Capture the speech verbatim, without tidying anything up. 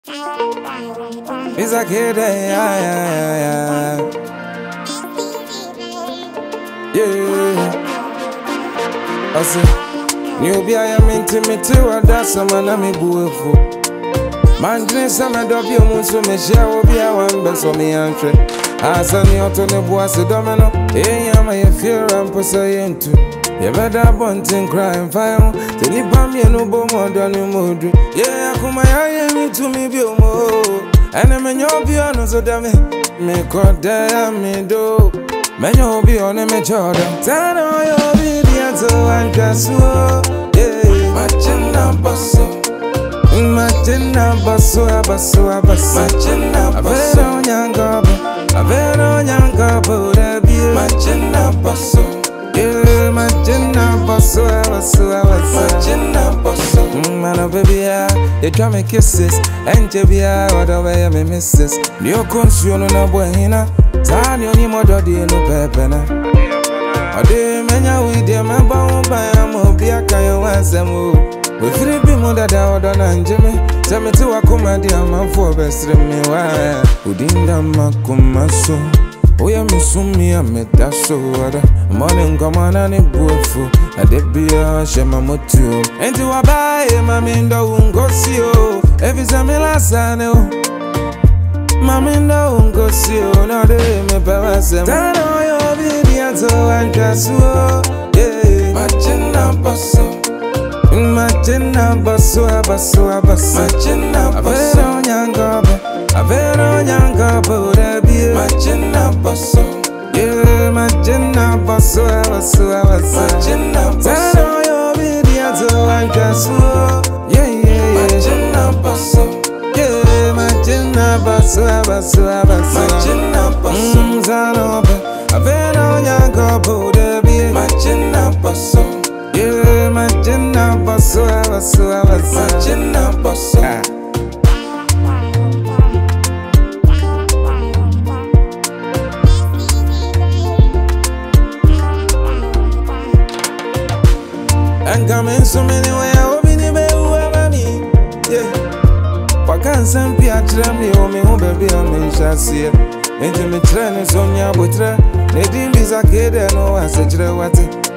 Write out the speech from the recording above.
It's a kid, yeah, yeah, yeah. Yeah. I say, you be I am intimate, or that's a man I'm a beautiful. Man, dress some of the people, so me share will be a one best of me entry. As a new to the boss, a domino, eh, I'm a fear and pursuing too. You better bunting crying fire. Tell you, Bammy, no more than you mood. Yeah, come my eye to me, be more. And I'm in your piano, so damn it. Me caught there, me do. Man, you'll be on a major. Tell all your videos, so I'm just so. Yeah, matching number so. Matching number so, abaso, abaso. Matching number so. I've been on young couple. I've been on young couple. Matching number so. Yeah, matching number so, abaso, abaso. Matching number so. Man, baby, yeah, you try me kisses. And you be what away, me misses. You consume no boy, hina. Tani oni modo di no pepena. Ode menya we de me ba ba am obi aka yo ansem. We free be mo dada odo na njeme. Se me ti wakoma di amanfo besre me wa. Udinda makoma so. Oya me sumi ameda so ada. Morning come na ne buofu. Ade bia shema motu. Enti wa ba e mami ndo ngosi o. Every time la sane o. Mami no ungo si o no de me pawasem. Tano yo video so ankasu yeah. Matching number so. Matching number so abaso abaso. Matching number so. Avero nyangobo. Avero nyangobo debi. Matching number so. Yeah, matching number so abaso abaso. Matching number so. Tano yo video so ankasu yeah yeah yeah. Matching number so. Basso, basso, basso. Matching up, basso. Mzanobe, avero nyango debi. Matching up, basso. Yeah, matching up, basso, basso, basso. Matching up, basso. And coming so many ways, I hope you never me. Yeah. Wakan sampi atra me o me ho baby o me shasi enti me tre ne so nya botre ne din bi zakede no asejre wate